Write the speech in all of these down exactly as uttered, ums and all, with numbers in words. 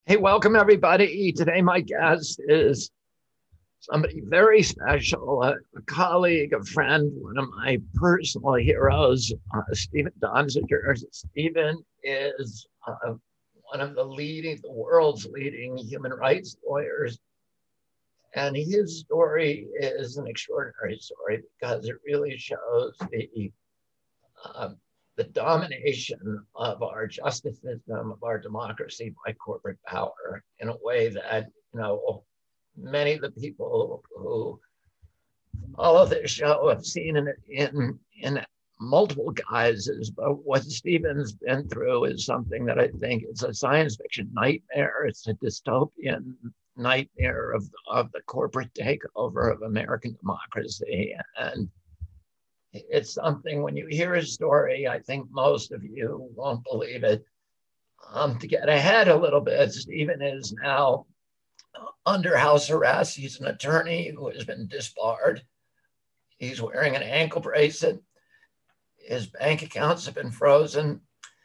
Hey, welcome everybody. Today, my guest is somebody very special, a, a colleague, a friend, one of my personal heroes, uh, Stephen Donziger. Stephen is uh, one of the leading, the world's leading human rights lawyers. And his story is an extraordinary story because it really shows the uh, the domination of our justice system, of our democracy by corporate power in a way that, you know, many of the people who follow this show have seen in, in, in multiple guises. But what Stephen's been through is something that I think is a science fiction nightmare. It's a dystopian nightmare of, of the corporate takeover of American democracy. And it's something, when you hear his story, I think most of you won't believe it. Um, to get ahead a little bit, Stephen is now under house arrest. He's an attorney who has been disbarred. He's wearing an ankle bracelet. His bank accounts have been frozen.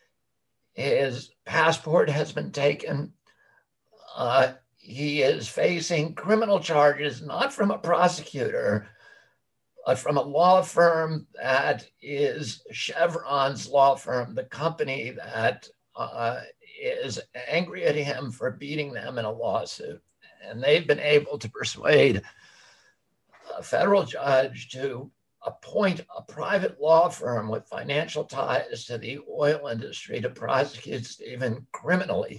His passport has been taken. Uh, he is facing criminal charges, not from a prosecutor, Uh, from a law firm that is Chevron's law firm, the company that uh, is angry at him for beating them in a lawsuit. And they've been able to persuade a federal judge to appoint a private law firm with financial ties to the oil industry to prosecute Stephen criminally.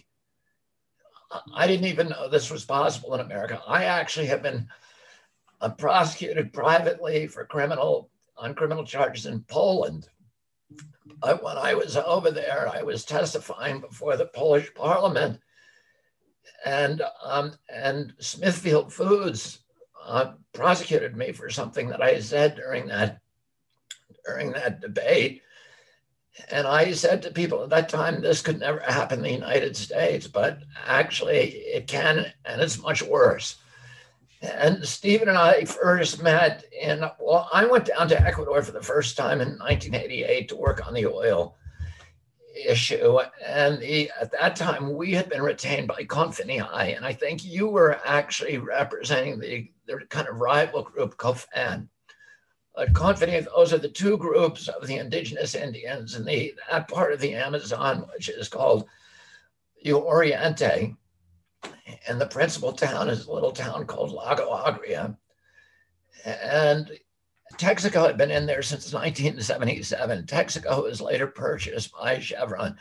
I didn't even know this was possible in America. I actually have been I'm prosecuted privately for criminal on criminal charges in Poland. But when I was over there, I was testifying before the Polish parliament, and um, and Smithfield Foods uh, prosecuted me for something that I said during that during that debate. And I said to people at that time, this could never happen in the United States, but actually it can, and it's much worse. And Stephen and I first met in, well, I went down to Ecuador for the first time in nineteen eighty-eight to work on the oil issue. And the, at that time, we had been retained by Confini-Hai. And I think you were actually representing the, the kind of rival group, COFAN. Uh, Confini, those are the two groups of the indigenous Indians in the, that part of the Amazon, which is called the Oriente. And the principal town is a little town called Lago Agria. And Texaco had been in there since nineteen seventy-seven. Texaco was later purchased by Chevron.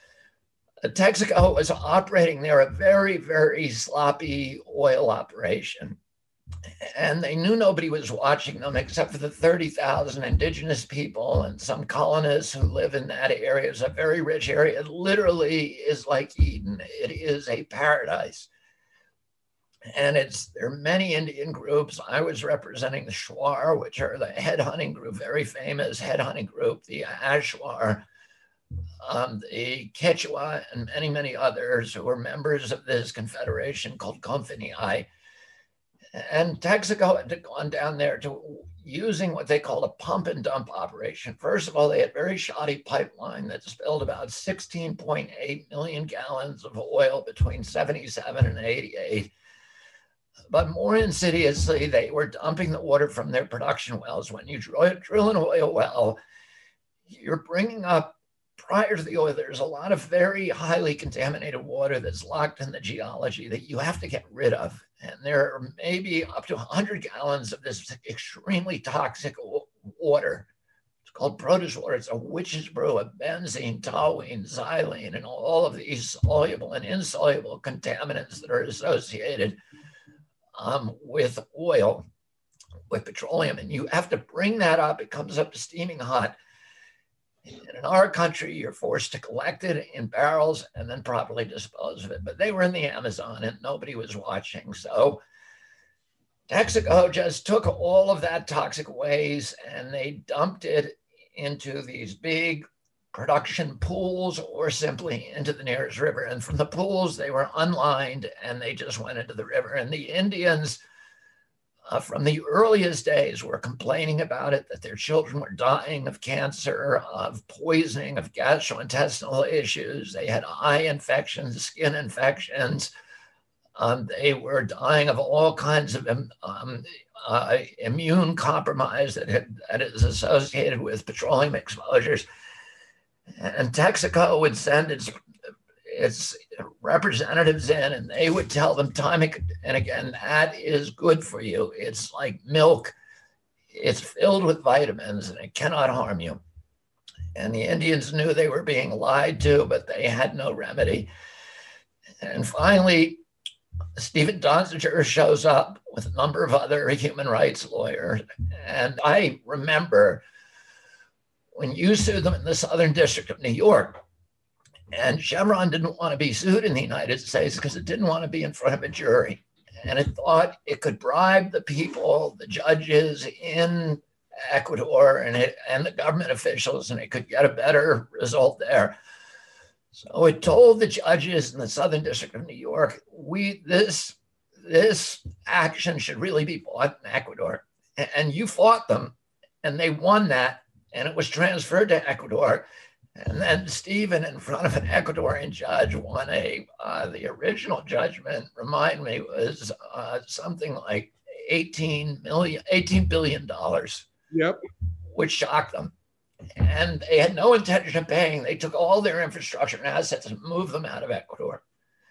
Texaco was operating there a very, very sloppy oil operation. And they knew nobody was watching them except for the thirty thousand indigenous people and some colonists who live in that area. It's a very rich area. It literally is like Eden. It is a paradise. And it's there are many Indian groups. I was representing the Shuar, which are the head hunting group, very famous head hunting group, the Ashwar, um, the Quechua, and many, many others who were members of this confederation called Confini-Hai. And Texaco had gone down there to using what they called a pump and dump operation. First of all, they had a very shoddy pipeline that spilled about sixteen point eight million gallons of oil between seventy-seven and eighty-eight. But more insidiously, they were dumping the water from their production wells. When you drill, drill an oil well, you're bringing up, prior to the oil, there's a lot of very highly contaminated water that's locked in the geology that you have to get rid of. And there are maybe up to one hundred gallons of this extremely toxic water. It's called produce water. It's a witch's brew of benzene, toluene, xylene, and all of these soluble and insoluble contaminants that are associated um, with oil, with petroleum. And you have to bring that up. It comes up steaming hot. And in our country, you're forced to collect it in barrels and then properly dispose of it. But they were in the Amazon and nobody was watching. So Texaco just took all of that toxic waste and they dumped it into these big production pools or simply into the nearest river. And from the pools, they were unlined and they just went into the river. And the Indians uh, from the earliest days were complaining about it, that their children were dying of cancer, of poisoning, of gastrointestinal issues. They had eye infections, skin infections. Um, they were dying of all kinds of um, uh, immune compromise that, had, that is associated with petroleum exposures. And Texaco would send its its representatives in, and they would tell them time and again, that is good for you. It's like milk. It's filled with vitamins and it cannot harm you. And the Indians knew they were being lied to, but they had no remedy. And finally, Stephen Donziger shows up with a number of other human rights lawyers. And I remember when you sued them in the Southern District of New York, and Chevron didn't want to be sued in the United States because it didn't want to be in front of a jury. And it thought it could bribe the people, the judges in Ecuador and, it, and the government officials, and it could get a better result there. So it told the judges in the Southern District of New York, we this, this action should really be fought in Ecuador. And you fought them, and they won that, and it was transferred to Ecuador. And then Stephen, in front of an Ecuadorian judge, won a, uh, the original judgment, remind me, was uh, something like eighteen million, eighteen billion dollars. Yep. Which shocked them. And they had no intention of paying. They took all their infrastructure and assets and moved them out of Ecuador.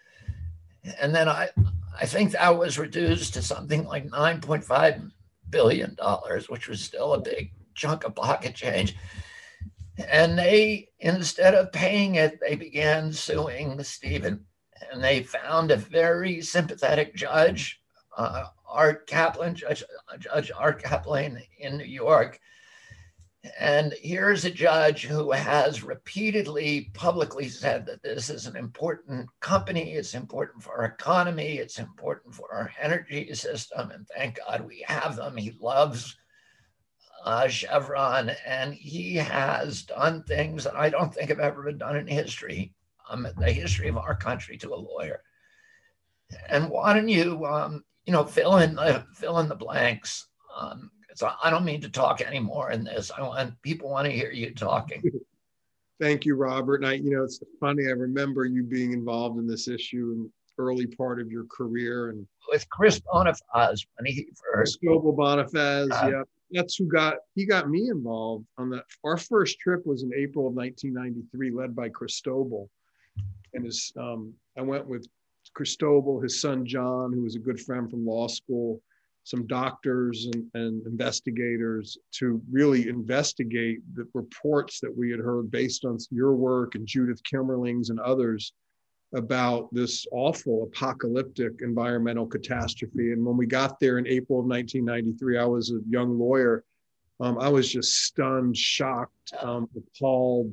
And then I, I think that was reduced to something like nine point five billion dollars, which was still a big chunk of pocket change. And they, instead of paying it, they began suing Stephen. And they found a very sympathetic judge, uh, Art Kaplan, Judge, Judge Art Kaplan in New York. And here's a judge who has repeatedly publicly said that this is an important company, it's important for our economy, it's important for our energy system, and thank God we have them. He loves Uh, Chevron, and he has done things that I don't think have ever been done in history, um, the history of our country, to a lawyer. And why don't you, um, you know, fill in the fill in the blanks? Um, so I don't mean to talk anymore in this. I want people want to hear you talking. Thank you, Robert. And I, you know, it's funny. I remember you being involved in this issue in the early part of your career, and with Chris Bonifaz when he first. Global Bonifaz, uh, yeah. That's who got, he got me involved on that. Our first trip was in April of nineteen ninety-three, led by Cristobal. And his, um, I went with Cristobal, his son, John, who was a good friend from law school, some doctors and, and investigators to really investigate the reports that we had heard based on your work and Judith Kimmerling's and others about this awful apocalyptic environmental catastrophe. And when we got there in April of nineteen ninety-three, I was a young lawyer. Um, I was just stunned, shocked, um, appalled,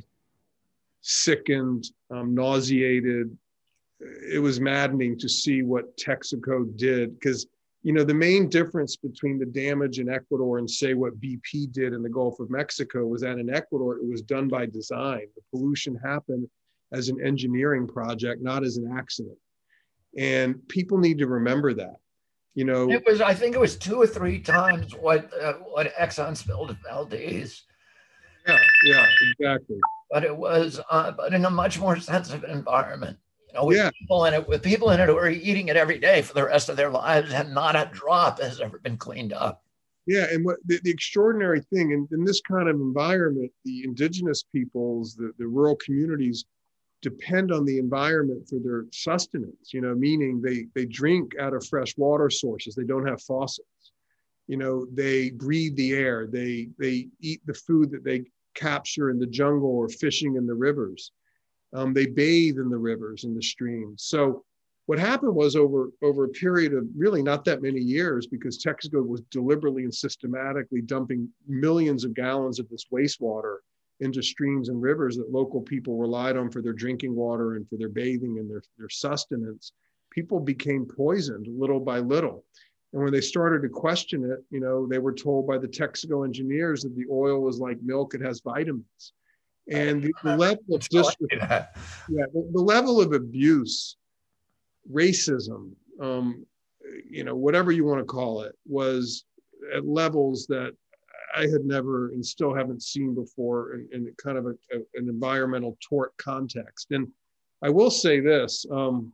sickened, um, nauseated. It was maddening to see what Texaco did, because, you know, the main difference between the damage in Ecuador and, say, what B P did in the Gulf of Mexico was that in Ecuador, it was done by design. The pollution happened as an engineering project, not as an accident. And people need to remember that. You know, it was, I think it was two or three times what uh, what Exxon spilled at Valdez. Yeah, yeah, exactly. But it was, uh, but in a much more sensitive environment. You know, with yeah. people in it, with people in it who are eating it every day for the rest of their lives, and not a drop has ever been cleaned up. Yeah, and what the, the extraordinary thing in, in this kind of environment, the indigenous peoples, the, the rural communities, depend on the environment for their sustenance, you know, meaning they, they drink out of fresh water sources. They don't have faucets. You know, they breathe the air. They, they eat the food that they capture in the jungle or fishing in the rivers. Um, they bathe in the rivers and the streams. So what happened was over, over a period of really not that many years, because Texaco was deliberately and systematically dumping millions of gallons of this wastewater into streams and rivers that local people relied on for their drinking water and for their bathing and their, their sustenance, people became poisoned little by little. And when they started to question it, you know, they were told by the Texaco engineers that the oil was like milk, it has vitamins. And the, the level of disrespect, yeah, the, the level of abuse, racism, um, you know, whatever you want to call it, was at levels that I had never and still haven't seen before in, in kind of a, a, an environmental tort context. And I will say this, um,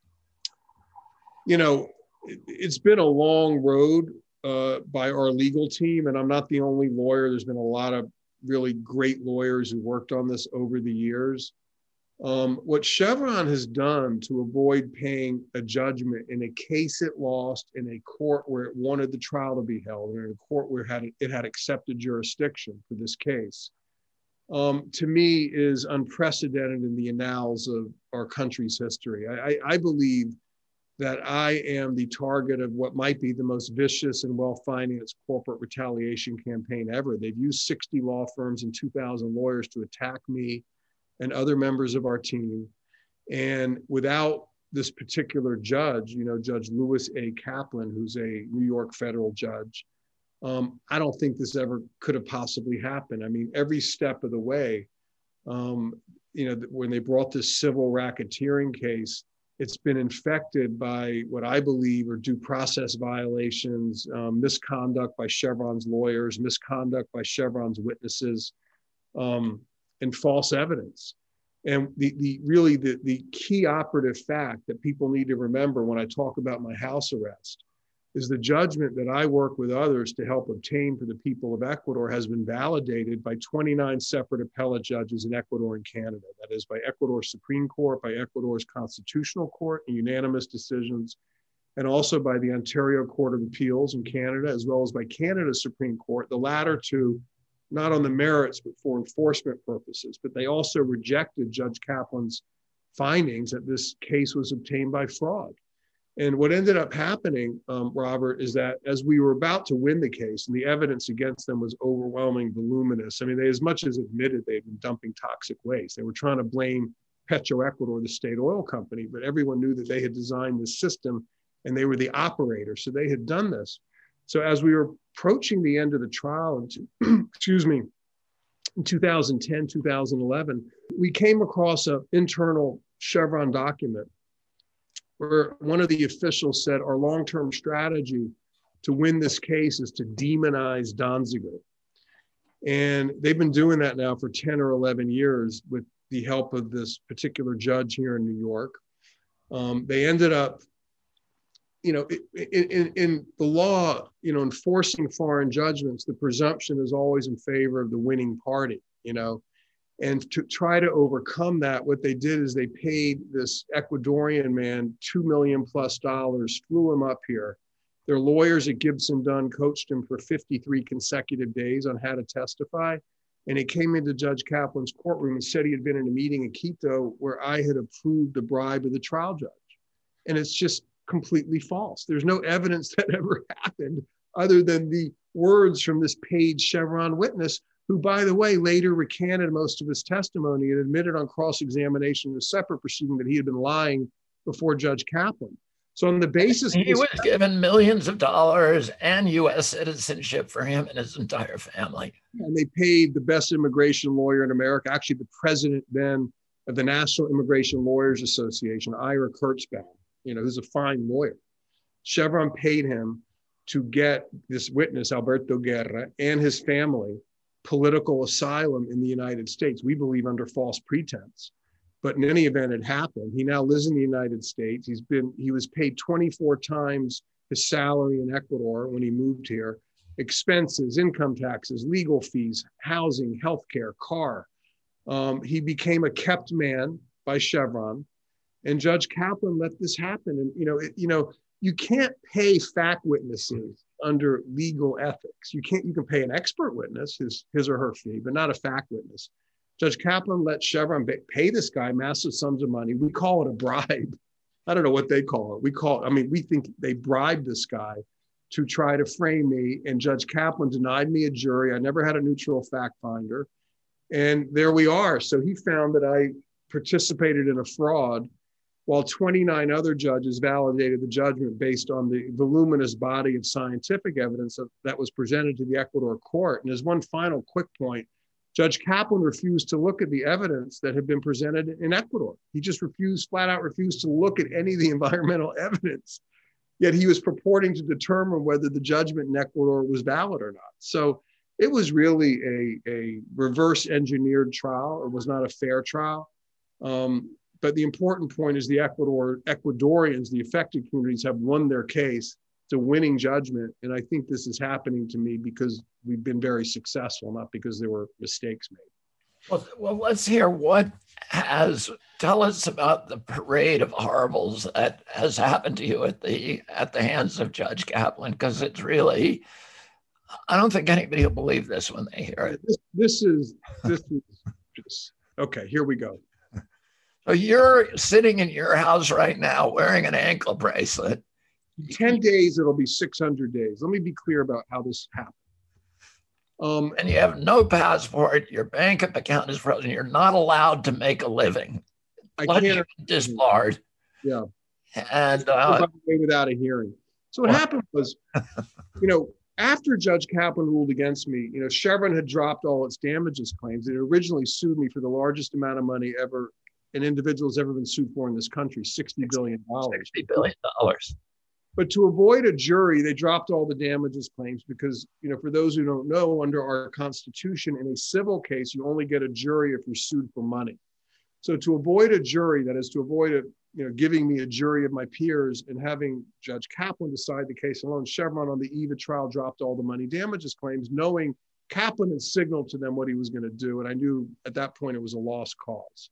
you know, it, it's been a long road uh, by our legal team, and I'm not the only lawyer. There's been a lot of really great lawyers who worked on this over the years. Um, what Chevron has done to avoid paying a judgment in a case it lost in a court where it wanted the trial to be held, or in a court where it had, it had accepted jurisdiction for this case, um, to me is unprecedented in the annals of our country's history. I, I, I believe that I am the target of what might be the most vicious and well-financed corporate retaliation campaign ever. They've used sixty law firms and two thousand lawyers to attack me and other members of our team. And without this particular judge, you know, Judge Lewis A. Kaplan, who's a New York federal judge, um, I don't think this ever could have possibly happened. I mean, every step of the way, um, you know, when they brought this civil racketeering case, it's been infected by what I believe are due process violations, um, misconduct by Chevron's lawyers, misconduct by Chevron's witnesses, um, and false evidence. And the, the really the, the key operative fact that people need to remember when I talk about my house arrest is the judgment that I work with others to help obtain for the people of Ecuador has been validated by twenty-nine separate appellate judges in Ecuador and Canada. That is by Ecuador's Supreme Court, by Ecuador's Constitutional Court in unanimous decisions, and also by the Ontario Court of Appeals in Canada, as well as by Canada's Supreme Court, the latter two not on the merits, but for enforcement purposes. But they also rejected Judge Kaplan's findings that this case was obtained by fraud. And what ended up happening, um, Robert, is that as we were about to win the case and the evidence against them was overwhelming, voluminous, I mean, they as much as admitted they'd been dumping toxic waste. They were trying to blame Petroecuador, the state oil company, but everyone knew that they had designed this system and they were the operator. So they had done this. So as we were approaching the end of the trial, in, excuse me, in two thousand ten, two thousand eleven, we came across an internal Chevron document where one of the officials said our long-term strategy to win this case is to demonize Danziger. And they've been doing that now for ten or eleven years with the help of this particular judge here in New York. Um, they ended up you know, in, in, in the law, you know, enforcing foreign judgments, the presumption is always in favor of the winning party, you know, and to try to overcome that, what they did is they paid this Ecuadorian man two million plus dollars, flew him up here. Their lawyers at Gibson Dunn coached him for fifty-three consecutive days on how to testify. And he came into Judge Kaplan's courtroom and said he had been in a meeting in Quito where I had approved the bribe of the trial judge. And it's just completely false. There's no evidence that ever happened other than the words from this paid Chevron witness, who, by the way, later recanted most of his testimony and admitted on cross-examination in a separate proceeding that he had been lying before Judge Kaplan. So on the basis— He was given millions of dollars and U S citizenship for him and his entire family. And they paid the best immigration lawyer in America, actually the president then of the National Immigration Lawyers Association, Ira Kurtzbaum, you know, who's a fine lawyer. Chevron paid him to get this witness, Alberto Guerra, and his family political asylum in the United States, we believe under false pretense. But in any event, it happened. He now lives in the United States. He's been, he was paid twenty-four times his salary in Ecuador when he moved here. Expenses, income taxes, legal fees, housing, healthcare, car. Um, he became a kept man by Chevron. And Judge Kaplan let this happen. And, you know, it, you know, you can't pay fact witnesses under legal ethics. You can't, you can pay an expert witness his, his or her fee, but not a fact witness. Judge Kaplan let Chevron pay this guy massive sums of money. We call it a bribe. I don't know what they call it. We call it, I mean, we think they bribed this guy to try to frame me. And Judge Kaplan denied me a jury. I never had a neutral fact finder. And there we are. So he found that I participated in a fraud, while twenty-nine other judges validated the judgment based on the voluminous body of scientific evidence that, that was presented to the Ecuador court. And as one final quick point, Judge Kaplan refused to look at the evidence that had been presented in Ecuador. He just refused, flat out refused to look at any of the environmental evidence. Yet he was purporting to determine whether the judgment in Ecuador was valid or not. So it was really a, a reverse engineered trial. It was not a fair trial. Um, but the important point is the Ecuador Ecuadorians, the affected communities, have won their case. It's a winning judgment. And I think this is happening to me because we've been very successful, not because there were mistakes made. Well, well, let's hear what has, tell us about the parade of horribles that has happened to you at the at the hands of Judge Kaplan, because it's really, I don't think anybody will believe this when they hear it. This, this is, this is just, okay, here we go. So you're sitting in your house right now wearing an ankle bracelet. In ten days, it'll be six hundred days. Let me be clear about how this happened. Um, and you have no passport, your bank account is frozen, you're not allowed to make a living. I can't disbarred. Yeah. And uh, without a hearing. So what well, happened was, you know, after Judge Kaplan ruled against me, you know, Chevron had dropped all its damages claims. It originally sued me for the largest amount of money ever an individual has ever been sued for in this country, sixty billion dollars. sixty billion dollars. But to avoid a jury, they dropped all the damages claims because, you know, for those who don't know, under our Constitution, in a civil case, you only get a jury if you're sued for money. So to avoid a jury, that is to avoid a, you know, giving me a jury of my peers and having Judge Kaplan decide the case alone, Chevron on the eve of trial dropped all the money damages claims, knowing Kaplan had signaled to them what he was going to do. And I knew at that point it was a lost cause.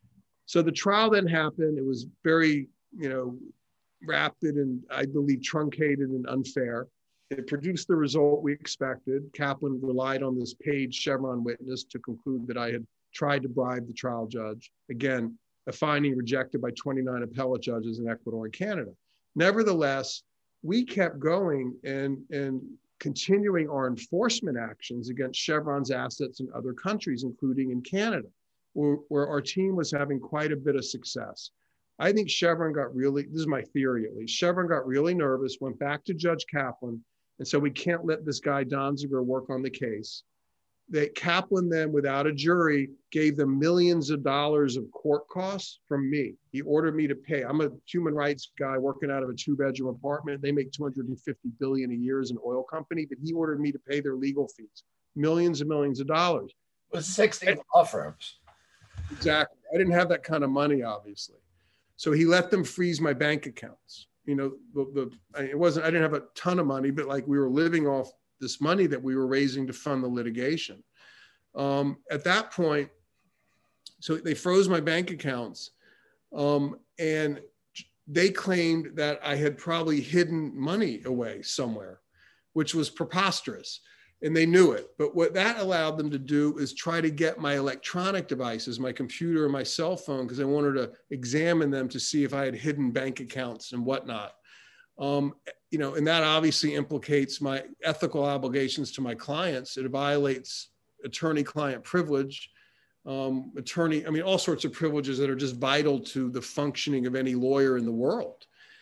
So the trial then happened. It was very, you know, rapid and I believe truncated and unfair. It produced the result we expected. Kaplan relied on this paid Chevron witness to conclude that I had tried to bribe the trial judge. Again, a finding rejected by twenty-nine appellate judges in Ecuador and Canada. Nevertheless, we kept going and, and continuing our enforcement actions against Chevron's assets in other countries, including in Canada, where, where our team was having quite a bit of success. I think Chevron got really, this is my theory at least, Chevron got really nervous, went back to Judge Kaplan, and said, we can't let this guy Donziger work on the case. That Kaplan then, without a jury, gave them millions of dollars of court costs from me. He ordered me to pay. I'm a human rights guy working out of a two-bedroom apartment. They make two hundred fifty billion dollars a year as an oil company, but he ordered me to pay their legal fees, millions and millions of dollars. With sixty law firms. Exactly. I didn't have that kind of money, obviously. So he let them freeze my bank accounts. You know, the, the, it wasn't, I didn't have a ton of money, but like we were living off this money that we were raising to fund the litigation. Um, at that point, so they froze my bank accounts um, and they claimed that I had probably hidden money away somewhere, which was preposterous. And they knew it. But what that allowed them to do is try to get my electronic devices, my computer and my cell phone, because they wanted to examine them to see if I had hidden bank accounts and whatnot. Um, you know, and that obviously implicates my ethical obligations to my clients. It violates attorney-client privilege, um, attorney, I mean, all sorts of privileges that are just vital to the functioning of any lawyer in the world.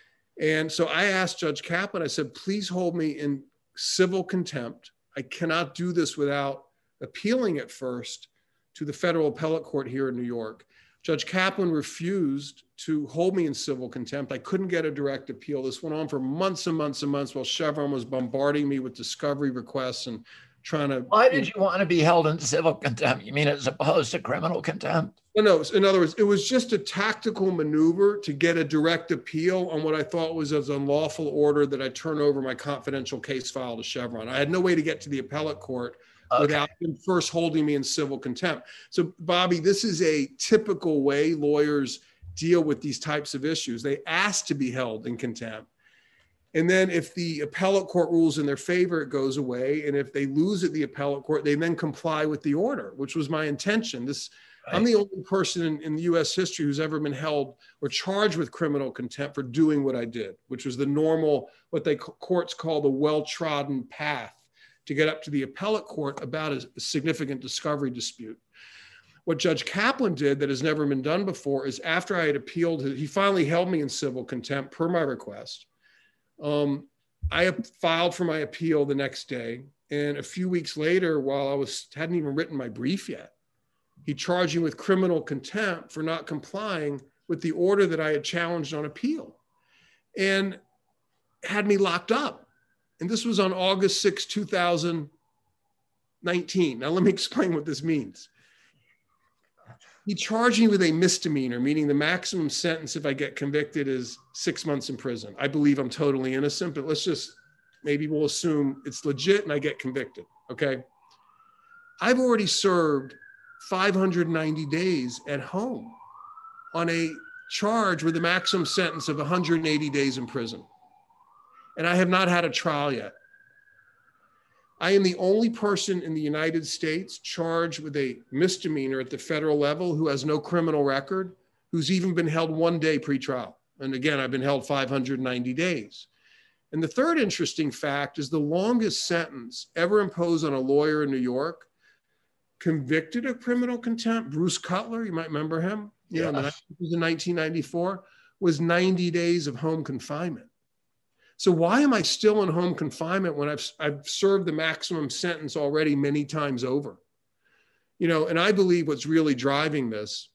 And so I asked Judge Kaplan, I said, please hold me in civil contempt. I cannot do this without appealing it first to the federal appellate court here in New York. Judge Kaplan refused to hold me in civil contempt. I couldn't get a direct appeal. This went on for months and months and months while Chevron was bombarding me with discovery requests and trying to— Why did you want to be held in civil contempt? You mean as opposed to criminal contempt? No, no. In other words, it was just a tactical maneuver to get a direct appeal on what I thought was an unlawful order that I turn over my confidential case file to Chevron. I had no way to get to the appellate court okay. without them first holding me in civil contempt. So, Bobby, this is a typical way lawyers deal with these types of issues. They ask to be held in contempt. And then if the appellate court rules in their favor, it goes away. And if they lose at the appellate court, they then comply with the order, which was my intention. This, right. I'm the only person in, in U S history who's ever been held or charged with criminal contempt for doing what I did, which was the normal, what they courts call the well-trodden path to get up to the appellate court about a, a significant discovery dispute. What Judge Kaplan did that has never been done before is after I had appealed, he finally held me in civil contempt per my request. Um, I filed for my appeal the next day, and a few weeks later, while I was hadn't even written my brief yet, he charged me with criminal contempt for not complying with the order that I had challenged on appeal. And had me locked up. And this was on August sixth, two thousand nineteen. Now, let me explain what this means. He charged me with a misdemeanor, meaning the maximum sentence if I get convicted is six months in prison. I believe I'm totally innocent, but let's just, maybe we'll assume it's legit and I get convicted, okay? I've already served five hundred ninety days at home on a charge with a maximum sentence of one hundred eighty days in prison. And I have not had a trial yet. I am the only person in the United States charged with a misdemeanor at the federal level who has no criminal record, who's even been held one day pre-trial. And again, I've been held five hundred ninety days. And the third interesting fact is the longest sentence ever imposed on a lawyer in New York, convicted of criminal contempt, Bruce Cutler, you might remember him, you Yeah. know, it was in nineteen ninety-four, was ninety days of home confinement. So why am I still in home confinement when I've, I've served the maximum sentence already many times over? You know, and I believe what's really driving this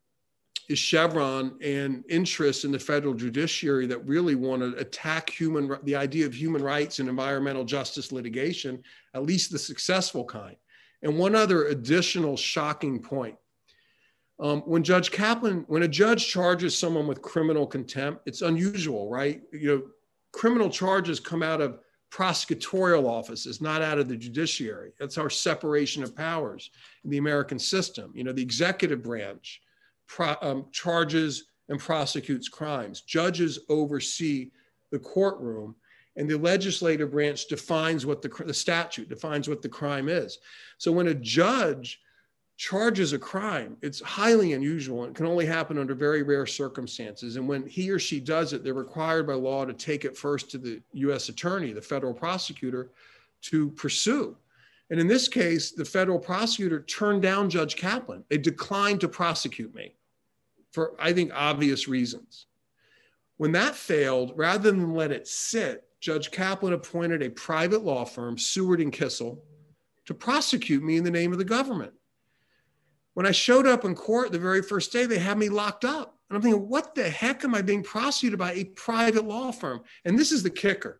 is Chevron and interest in the federal judiciary that really want to attack human, the idea of human rights and environmental justice litigation, at least the successful kind. And one other additional shocking point. Um, when Judge Kaplan, when a judge charges someone with criminal contempt, it's unusual, right? You know, criminal charges come out of prosecutorial offices, not out of the judiciary. That's our separation of powers in the American system. You know, the executive branch pro, um, charges and prosecutes crimes. Judges oversee the courtroom, and the legislative branch defines what the, the statute defines what the crime is. So when a judge charges a crime, it's highly unusual and can only happen under very rare circumstances. And when he or she does it, they're required by law to take it first to the U S attorney, the federal prosecutor, to pursue. And in this case, the federal prosecutor turned down Judge Kaplan. They declined to prosecute me for, I think, obvious reasons. When that failed, rather than let it sit, Judge Kaplan appointed a private law firm, Seward and Kissel, to prosecute me in the name of the government. When I showed up in court the very first day, they had me locked up. And I'm thinking, what the heck am I being prosecuted by? A private law firm. And this is the kicker.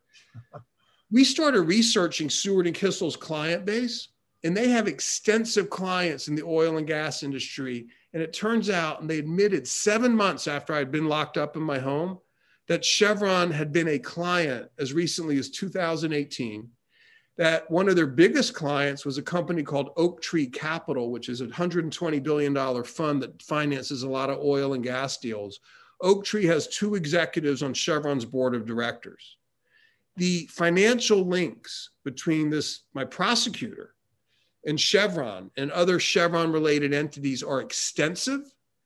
We started researching Seward and Kissel's client base, and they have extensive clients in the oil and gas industry. And it turns out, and they admitted seven months after I'd been locked up in my home, that Chevron had been a client as recently as two thousand eighteen. That one of their biggest clients was a company called Oaktree Capital, which is a one hundred twenty billion dollars fund that finances a lot of oil and gas deals. Oaktree has two executives on Chevron's board of directors. The financial links between this, my prosecutor, and Chevron and other Chevron-related entities are extensive,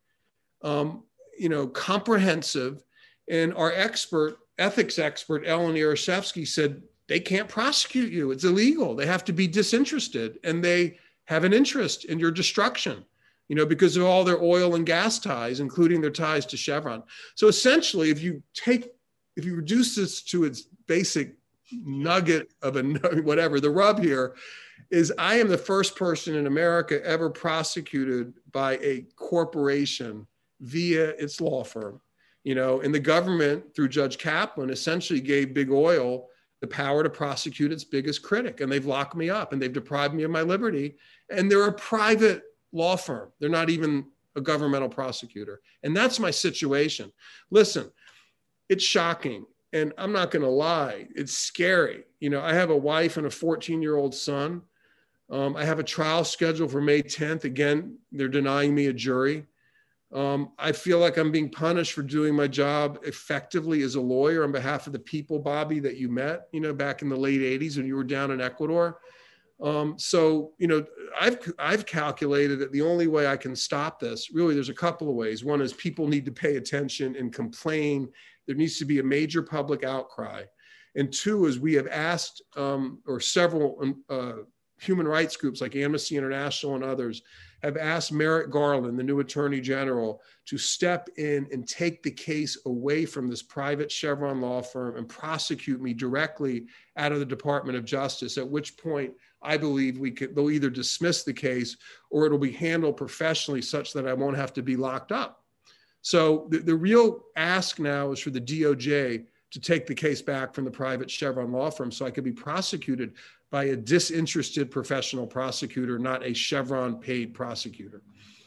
um, you know, comprehensive, and our expert, ethics expert, Ellen Yarashevsky, said, they can't prosecute you. It's illegal. They have to be disinterested, and they have an interest in your destruction, you know, because of all their oil and gas ties, including their ties to Chevron. So essentially, if you take, if you reduce this to its basic nugget of a whatever, the rub here is I am the first person in America ever prosecuted by a corporation via its law firm, you know, and the government through Judge Kaplan essentially gave Big Oil the power to prosecute its biggest critic. And they've locked me up and they've deprived me of my liberty. And they're a private law firm. They're not even a governmental prosecutor. And that's my situation. Listen, it's shocking. And I'm not going to lie. It's scary. You know, I have a wife and a fourteen year old son. Um, I have a trial scheduled for May tenth. Again, they're denying me a jury. Um, I feel like I'm being punished for doing my job effectively as a lawyer on behalf of the people, Bobby, that you met, you know, back in the late eighties when you were down in Ecuador. Um, so, you know, I've, I've calculated that the only way I can stop this, really, there's a couple of ways. One is people need to pay attention and complain. There needs to be a major public outcry. And two is we have asked, um, or several uh, human rights groups like Amnesty International and others have asked Merrick Garland, the new Attorney General, to step in and take the case away from this private Chevron law firm and prosecute me directly out of the Department of Justice, at which point I believe we could, they'll either dismiss the case or it'll be handled professionally such that I won't have to be locked up. So the, the real ask now is for the D O J to take the case back from the private Chevron law firm so I could be prosecuted by a disinterested professional prosecutor, not a Chevron paid prosecutor.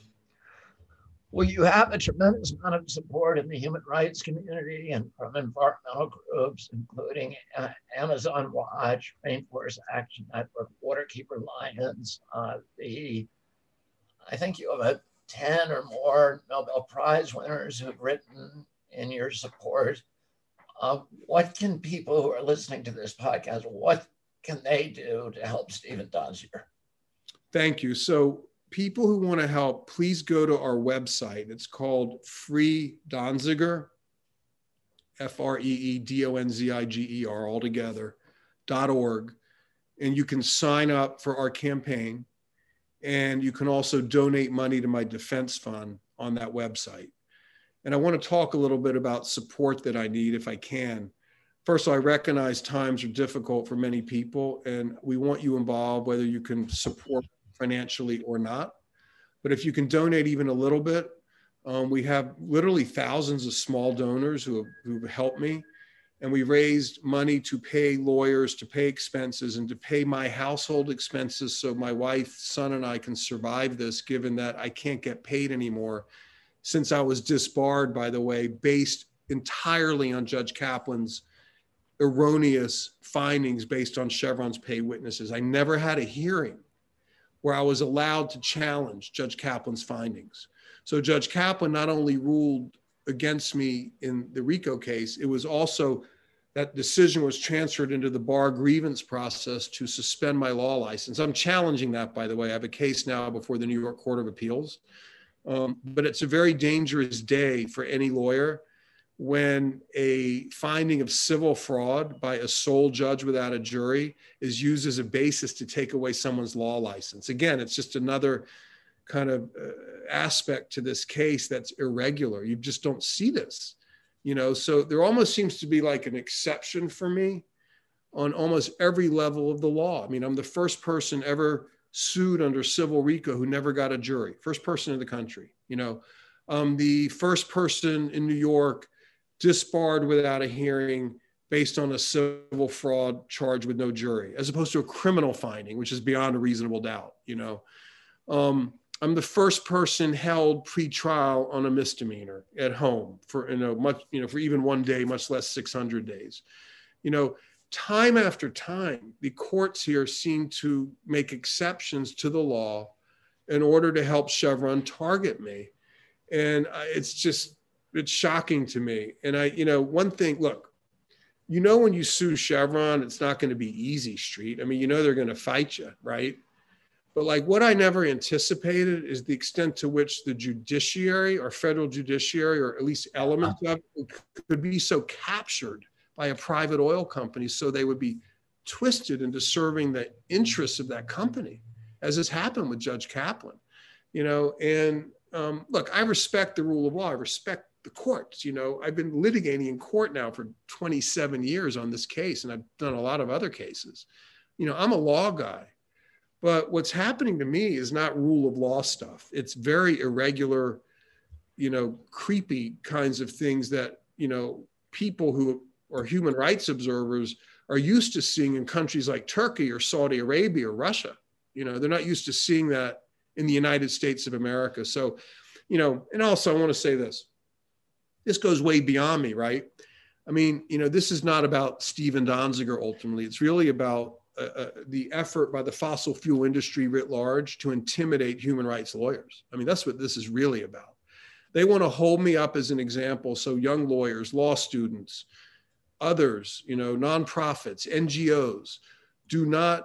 Well, you have a tremendous amount of support in the human rights community and from environmental groups, including uh, Amazon Watch, Rainforest Action Network, Waterkeeper Alliance. Uh, the, I think you have a ten or more Nobel Prize winners who've written in your support. Uh, what can people who are listening to this podcast, what can they do to help Stephen Donziger? Thank you. So people who want to help, please go to our website. It's called Free Donziger, F R E E D O N Z I G E R, all together, dot org. And you can sign up for our campaign. And you can also donate money to my defense fund on that website. And I want to talk a little bit about support that I need if I can. First of all, I recognize times are difficult for many people, and we want you involved, whether you can support financially or not. But if you can donate even a little bit, um, we have literally thousands of small donors who have, who have helped me. And we raised money to pay lawyers, to pay expenses, and to pay my household expenses so my wife, son, and I can survive this, given that I can't get paid anymore since I was disbarred, by the way, based entirely on Judge Kaplan's erroneous findings based on Chevron's paid witnesses. I never had a hearing where I was allowed to challenge Judge Kaplan's findings. So Judge Kaplan not only ruled against me in the RICO case, it was also that decision was transferred into the bar grievance process to suspend my law license. I'm challenging that, by the way. I have a case now before the New York Court of Appeals. Um, but it's a very dangerous day for any lawyer when a finding of civil fraud by a sole judge without a jury is used as a basis to take away someone's law license. Again, it's just another kind of uh, aspect to this case that's irregular. You just don't see this, you know? So there almost seems to be like an exception for me on almost every level of the law. I mean, I'm the first person ever sued under civil RICO who never got a jury, first person in the country, you know? Um, the first person in New York disbarred without a hearing based on a civil fraud charge with no jury, as opposed to a criminal finding, which is beyond a reasonable doubt, you know? Um, I'm the first person held pre-trial on a misdemeanor at home for, you know, much, you know, for even one day, much less six hundred days. You know, time after time, the courts here seem to make exceptions to the law in order to help Chevron target me. And it's just, it's shocking to me. And I, you know, one thing, look, you know, when you sue Chevron, it's not going to be easy street. I mean, you know, they're going to fight you, right? But like what I never anticipated is the extent to which the judiciary or federal judiciary, or at least elements of it, could be so captured by a private oil company so they would be twisted into serving the interests of that company, as has happened with Judge Kaplan. You know, and um, look, I respect the rule of law. I respect the courts. You know, I've been litigating in court now for twenty-seven years on this case, and I've done a lot of other cases. You know, I'm a law guy. But what's happening to me is not rule of law stuff. It's very irregular, you know, creepy kinds of things that, you know, people who are human rights observers are used to seeing in countries like Turkey or Saudi Arabia or Russia. You know, they're not used to seeing that in the United States of America. So, you know, and also I want to say this, this goes way beyond me, right? I mean, you know, this is not about Stephen Donziger ultimately. It's really about Uh, the effort by the fossil fuel industry writ large to intimidate human rights lawyers. I mean, that's what this is really about. They want to hold me up as an example so young lawyers, law students, others, you know, nonprofits, N G Os do not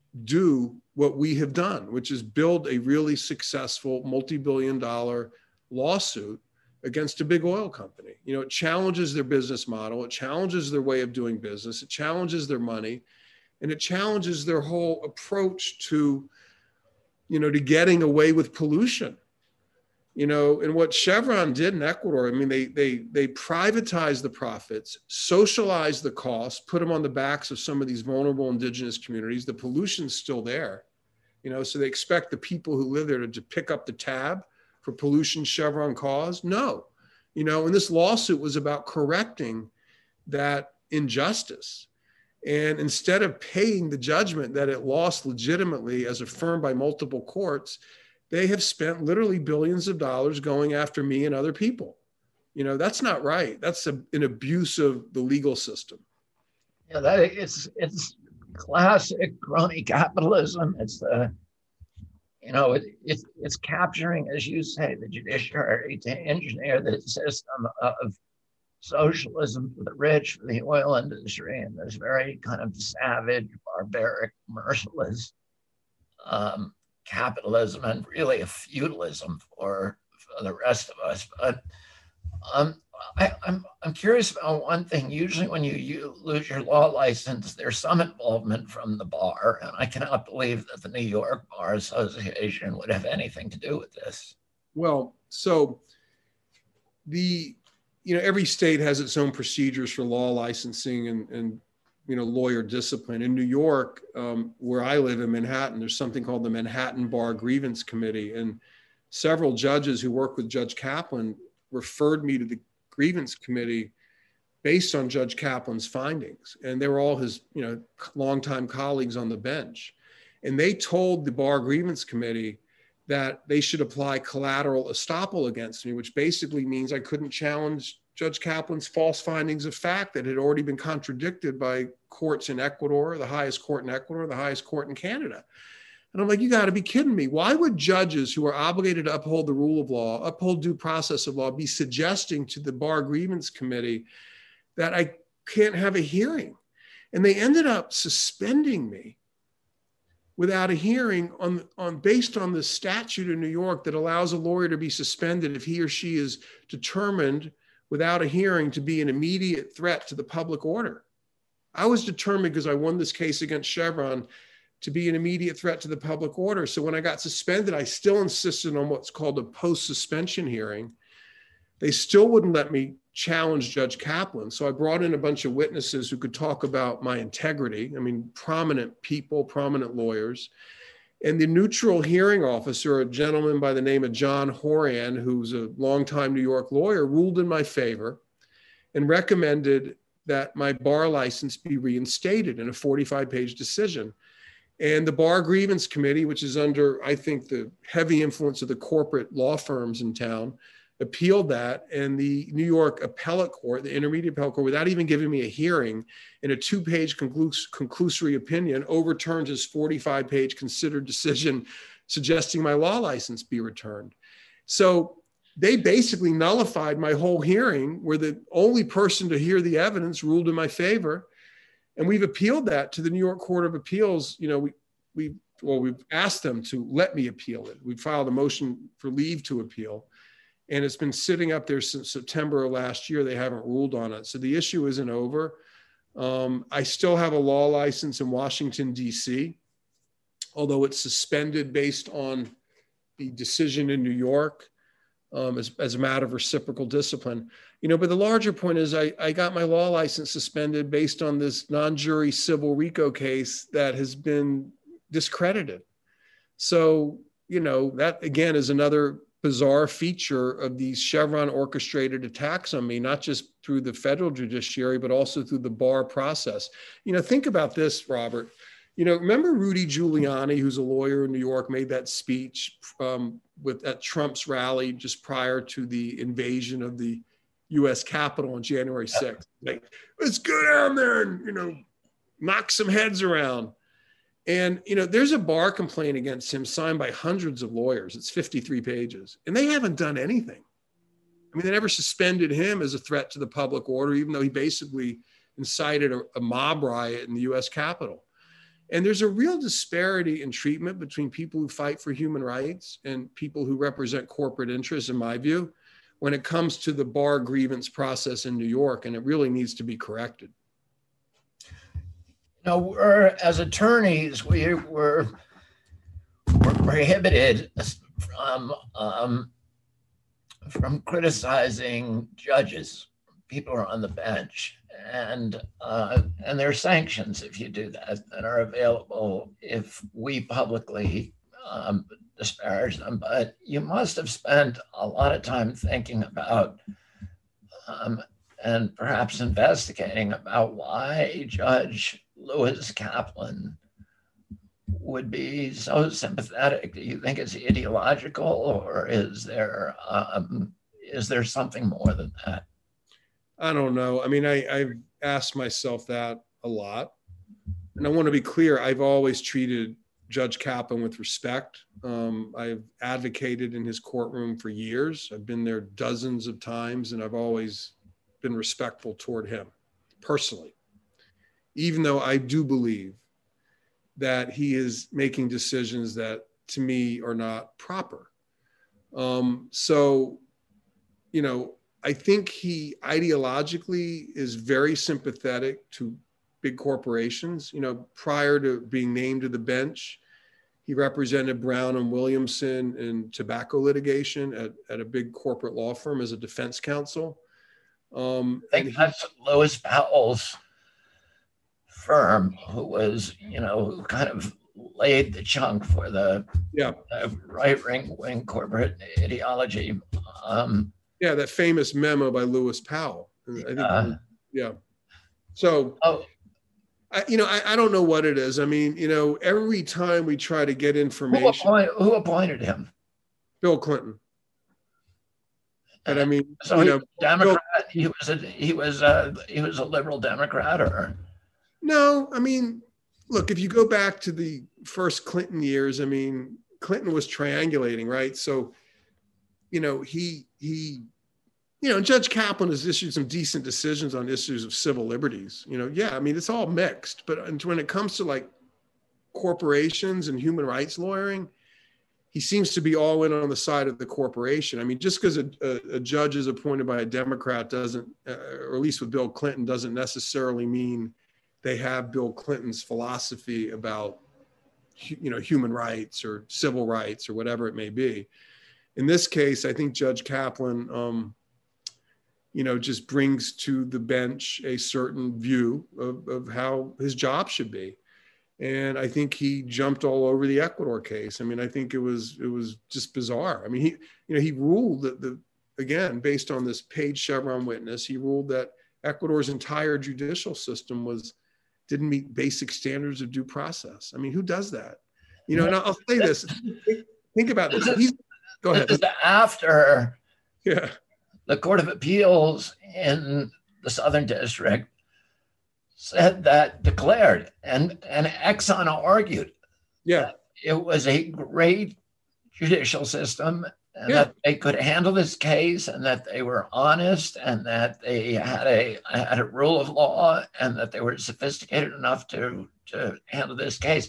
do what we have done, which is build a really successful multi-billion dollar lawsuit against a big oil company. You know, it challenges their business model. It challenges their way of doing business. It challenges their money. And it challenges their whole approach to, you know, to getting away with pollution. You know, and what Chevron did in Ecuador, I mean, they they they privatized the profits, socialized the costs, put them on the backs of some of these vulnerable indigenous communities. The pollution's still there, you know, so they expect the people who live there to, to pick up the tab for pollution Chevron caused. No, you know, and this lawsuit was about correcting that injustice. And instead of paying the judgment that it lost legitimately as affirmed by multiple courts, they have spent literally billions of dollars going after me and other people. You know, that's not right. That's a, an abuse of the legal system. Yeah, that it's it's classic crony capitalism. It's the, you know, it, it's it's capturing, as you say, the judiciary to engineer the system of socialism for the rich, for the oil industry, and this very kind of savage, barbaric, merciless um, capitalism, and really a feudalism for, for the rest of us. But um, I, I'm I'm curious about one thing. Usually, when you, you lose your law license, there's some involvement from the bar, and I cannot believe that the New York Bar Association would have anything to do with this. Well, so the you know, every state has its own procedures for law licensing and, and you know, lawyer discipline. In New York, um, where I live in Manhattan, there's something called the Manhattan Bar Grievance Committee. And several judges who work with Judge Kaplan referred me to the grievance committee based on Judge Kaplan's findings. And they were all his, you know, longtime colleagues on the bench. And they told the Bar Grievance Committee that they should apply collateral estoppel against me, which basically means I couldn't challenge Judge Kaplan's false findings of fact that had already been contradicted by courts in Ecuador, the highest court in Ecuador, the highest court in Canada. And I'm like, you got to be kidding me. Why would judges who are obligated to uphold the rule of law, uphold due process of law, be suggesting to the Bar Grievance Committee that I can't have a hearing? And they ended up suspending me without a hearing on, on based on the statute in New York that allows a lawyer to be suspended if he or she is determined without a hearing to be an immediate threat to the public order. I was determined, because I won this case against Chevron, to be an immediate threat to the public order. So when I got suspended, I still insisted on what's called a post-suspension hearing. They still wouldn't let me challenge Judge Kaplan. So I brought in a bunch of witnesses who could talk about my integrity. I mean, prominent people, prominent lawyers. And the neutral hearing officer, a gentleman by the name of John Horan, who's a longtime New York lawyer, ruled in my favor and recommended that my bar license be reinstated in a forty-five page decision. And the Bar Grievance Committee, which is under, I think, the heavy influence of the corporate law firms in town, appealed that, and the New York Appellate Court, the Intermediate Appellate Court, without even giving me a hearing, in a two-page conclus- conclusory opinion, overturned his forty-five page considered decision suggesting my law license be returned. So they basically nullified my whole hearing, where the only person to hear the evidence ruled in my favor. And we've appealed that to the New York Court of Appeals. You know, we, we, well, we've asked them to let me appeal it. We filed a motion for leave to appeal. And it's been sitting up there since September of last year. They haven't ruled on it. So the issue isn't over. Um, I still have a law license in Washington, D C, although it's suspended based on the decision in New York um, as, as a matter of reciprocal discipline. You know, but the larger point is I, I got my law license suspended based on this non-jury civil RICO case that has been discredited. So, you know, that again is another bizarre feature of these Chevron orchestrated attacks on me, not just through the federal judiciary, but also through the bar process. You know, think about this, Robert. You know, remember Rudy Giuliani, who's a lawyer in New York, made that speech um, with at Trump's rally just prior to the invasion of the U S Capitol on January sixth. Like, let's go down there and, you know, knock some heads around. And, you know, there's a bar complaint against him signed by hundreds of lawyers. It's fifty-three pages, and they haven't done anything. I mean, they never suspended him as a threat to the public order, even though he basically incited a, a mob riot in the U S Capitol. And there's a real disparity in treatment between people who fight for human rights and people who represent corporate interests, in my view, when it comes to the bar grievance process in New York, and it really needs to be corrected. No, we're, as attorneys, we were, were prohibited from um, from criticizing judges. People are on the bench, and uh, and there are sanctions if you do that that are available if we publicly um, disparage them. But you must have spent a lot of time thinking about um, and perhaps investigating about why Judge Lewis Kaplan would be so sympathetic. Do you think it's ideological, or is there um, is there something more than that? I don't know. I mean, I, I've asked myself that a lot. And I want to be clear, I've always treated Judge Kaplan with respect. Um, I've advocated in his courtroom for years. I've been there dozens of times, and I've always been respectful toward him personally, even though I do believe that he is making decisions that to me are not proper. Um, so, you know, I think he ideologically is very sympathetic to big corporations. You know, prior to being named to the bench, he represented Brown and Williamson in tobacco litigation at, at a big corporate law firm as a defense counsel. Um, I think and he, that's Lewis Powell's firm, who was, you know, who kind of laid the chunk for the, yeah, the right-wing wing corporate ideology. Um, yeah, that famous memo by Lewis Powell. I think, uh, yeah. So, oh, I, you know, I, I don't know what it is. I mean, you know, every time we try to get who, information, appoint, who appointed him? Bill Clinton. And I mean, so you he know, was a Democrat. Bill, he was a he was a he was a liberal Democrat, or no? I mean, look, if you go back to the first Clinton years, I mean, Clinton was triangulating, right? So, you know, he he, you know, Judge Kaplan has issued some decent decisions on issues of civil liberties. You know, yeah, I mean, it's all mixed, but when it comes to like corporations and human rights lawyering, he seems to be all in on the side of the corporation. I mean, just because a, a, a judge is appointed by a Democrat doesn't, uh, or at least with Bill Clinton, doesn't necessarily mean they have Bill Clinton's philosophy about, you know, human rights or civil rights or whatever it may be. In this case, I think Judge Kaplan, um, you know, just brings to the bench a certain view of, of how his job should be. And I think he jumped all over the Ecuador case. I mean, I think it was it was just bizarre. I mean, he you know he ruled that the again based on this paid Chevron witness, he ruled that Ecuador's entire judicial system was didn't meet basic standards of due process. I mean, who does that? You know, and I'll say this: think, think about this. He's, go ahead. This is after yeah. the Court of Appeals in the Southern District said that, declared, and, and Exxon argued, yeah, it was a great judicial system, and yeah. that they could handle this case, and that they were honest, and that they had a had a rule of law, and that they were sophisticated enough to, to handle this case,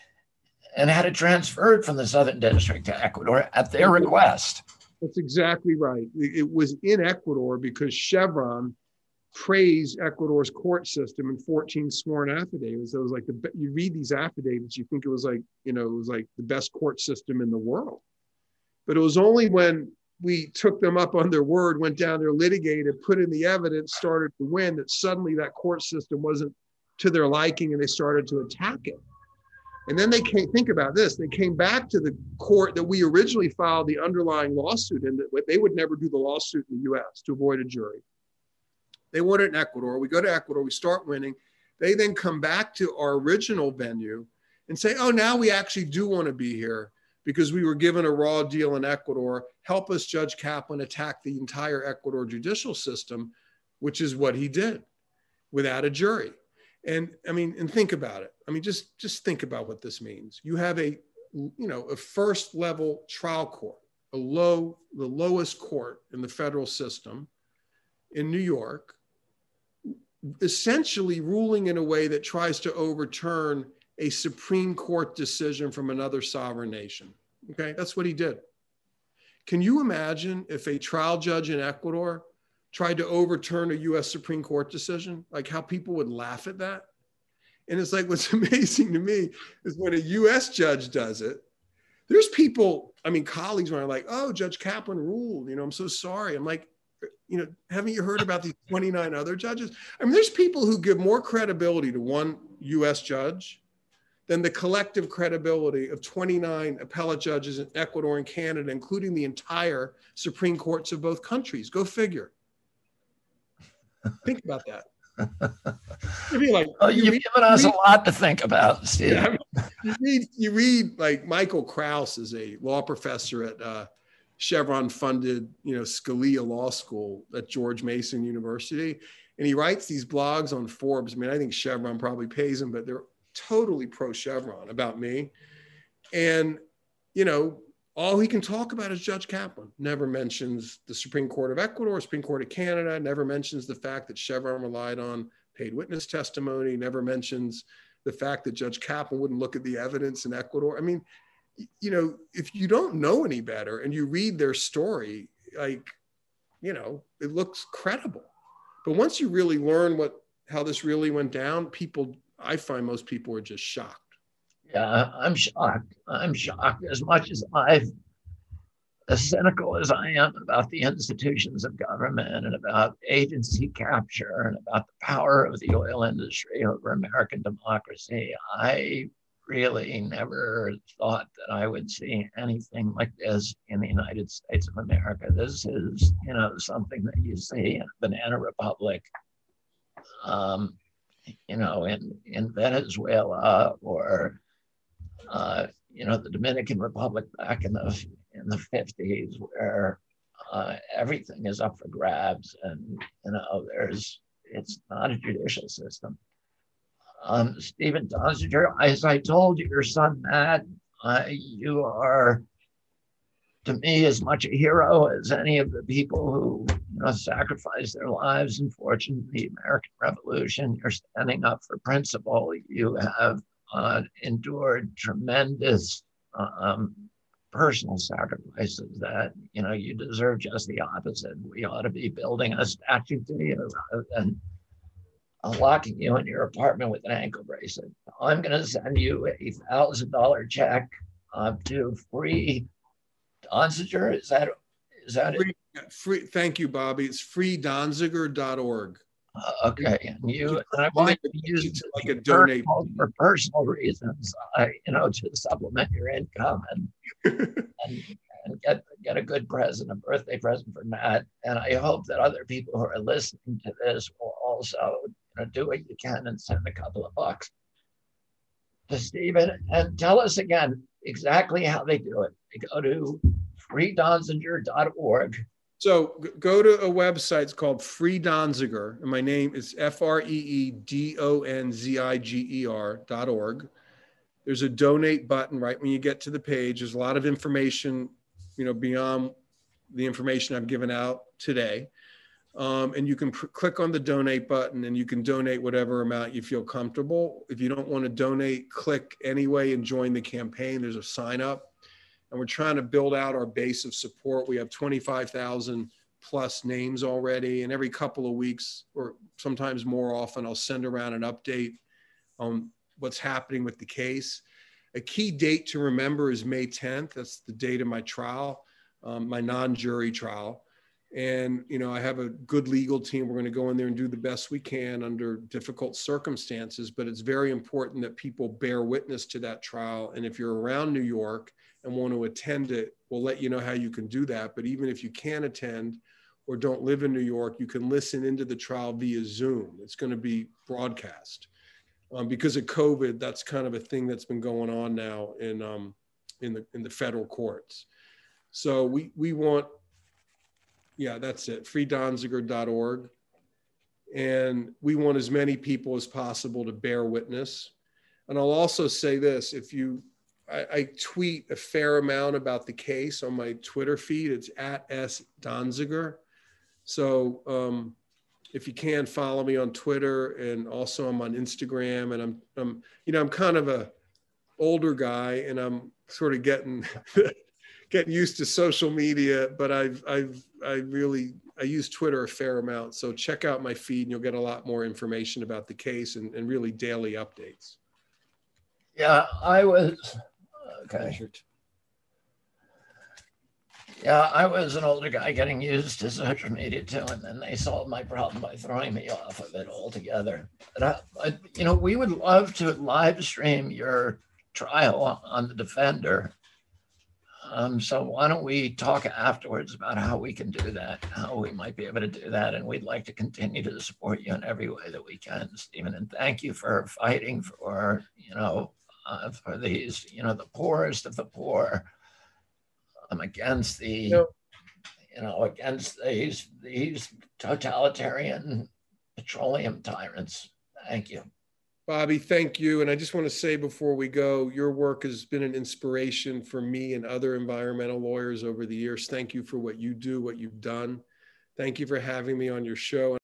and had it transferred from the Southern District to Ecuador at their request. That's exactly right. It was in Ecuador because Chevron praised Ecuador's court system in fourteen sworn affidavits. It was like the you read these affidavits, you think it was like, you know, it was like the best court system in the world. But it was only when we took them up on their word, went down there, litigated, put in the evidence, started to win, that suddenly that court system wasn't to their liking and they started to attack it. And then they came, think about this, they came back to the court that we originally filed the underlying lawsuit in, that they would never do the lawsuit in the U S to avoid a jury. They won it in Ecuador. We go to Ecuador, we start winning. They then come back to our original venue and say, oh, now we actually do want to be here because we were given a raw deal in Ecuador. Help us, Judge Kaplan, attack the entire Ecuador judicial system, which is what he did without a jury. And I mean, and think about it. I mean, just, just think about what this means. You have a, you know, a first level trial court, a low, the lowest court in the federal system in New York, essentially ruling in a way that tries to overturn a Supreme Court decision from another sovereign nation. Okay, that's what he did. Can you imagine if a trial judge in Ecuador tried to overturn a U S Supreme Court decision, like how people would laugh at that? And it's like, what's amazing to me is when a U S judge does it, there's people, I mean, colleagues when are like, oh, Judge Kaplan ruled, you know, I'm so sorry. I'm like, you know, haven't you heard about these twenty-nine other judges? I mean, there's people who give more credibility to one U S judge than the collective credibility of twenty-nine appellate judges in Ecuador and Canada, including the entire Supreme Courts of both countries. Go figure. Think about that. I mean, like, Oh, you you've read, given us read, a lot to think about, Steve. yeah, I mean, you read, you read like Michael Krauss is a law professor at uh, Chevron-funded, you know, Scalia Law School at George Mason University, and he writes these blogs on Forbes. I mean, I think Chevron probably pays him, but they're totally pro-Chevron about me. And, you know, all he can talk about is Judge Kaplan. Never mentions the Supreme Court of Ecuador, Supreme Court of Canada, never mentions the fact that Chevron relied on paid witness testimony, never mentions the fact that Judge Kaplan wouldn't look at the evidence in Ecuador. I mean, you know, if you don't know any better and you read their story, like, you know, it looks credible. But once you really learn what, how this really went down, people, I find most people are just shocked. Yeah, I'm shocked. I'm shocked as much as I've, as cynical as I am about the institutions of government and about agency capture and about the power of the oil industry over American democracy. I really never thought that I would see anything like this in the United States of America. This is, you know, something that you see in a banana republic, um, you know, in, in Venezuela or Uh, you know, the Dominican Republic back in the in the fifties, where uh, everything is up for grabs, and you know, there's it's not a judicial system. Um, Stephen Donziger, as I told your son Matt, uh, you are to me as much a hero as any of the people who you know sacrificed their lives and fortune in the American Revolution. You're standing up for principle. You have Uh, endured tremendous um, personal sacrifices that, you know, you deserve just the opposite. We ought to be building a statue to you rather than uh, locking you in your apartment with an ankle bracelet. I'm going to send you a one thousand dollars check uh, to Free Donziger. Is that, is that free, it? Free, thank you, Bobby. It's free donziger dot org. Uh, okay, and you, and I want to use to like a donate for personal reasons, uh, you know, to supplement your income and and, and get get a good present, a birthday present for Matt. And I hope that other people who are listening to this will also, you know, do what you can and send a couple of bucks to Stephen. And tell us again exactly how they do it. They go to free donziger dot org. So go to a website, it's called Free Donziger, and my name is F R E E D O N Z I G E R dot org. There's a donate button right when you get to the page. There's a lot of information, you know, beyond the information I've given out today. Um, and you can pr- click on the donate button and you can donate whatever amount you feel comfortable. If you don't want to donate, click anyway and join the campaign. There's a sign up. And we're trying to build out our base of support. We have twenty-five thousand plus names already. And every couple of weeks, or sometimes more often, I'll send around an update on what's happening with the case. A key date to remember is May tenth. That's the date of my trial, um, my non-jury trial. And, you know, I have a good legal team. We're going to go in there and do the best we can under difficult circumstances. But it's very important that people bear witness to that trial. And if you're around New York and want to attend it, we'll let you know how you can do that. But even if you can't attend or don't live in New York, you can listen into the trial via Zoom. It's going to be broadcast. Um, because of COVID, that's kind of a thing that's been going on now in, um, in, the, in the federal courts. So we, we want, yeah, that's it, free donziger dot org. And we want as many people as possible to bear witness. And I'll also say this, if you, I, I tweet a fair amount about the case on my Twitter feed. It's at S Donziger. So um, if you can, follow me on Twitter, and also I'm on Instagram. And I'm, I'm, you know, I'm kind of a older guy, and I'm sort of getting getting used to social media. But I've, I've, I really, I use Twitter a fair amount. So check out my feed, and you'll get a lot more information about the case and, and really daily updates. Yeah, I was. Okay. Yeah, I was an older guy getting used to social media too, and then they solved my problem by throwing me off of it altogether. But I, I, you know, we would love to live stream your trial on the Defender. Um, so why don't we talk afterwards about how we can do that, how we might be able to do that. And we'd like to continue to support you in every way that we can, Stephen. And thank you for fighting for, you know, uh, for these, you know, the poorest of the poor. I'm against the, Yep. you know, against these, these totalitarian petroleum tyrants. Thank you. Bobby, thank you. And I just want to say before we go, your work has been an inspiration for me and other environmental lawyers over the years. Thank you for what you do, what you've done. Thank you for having me on your show.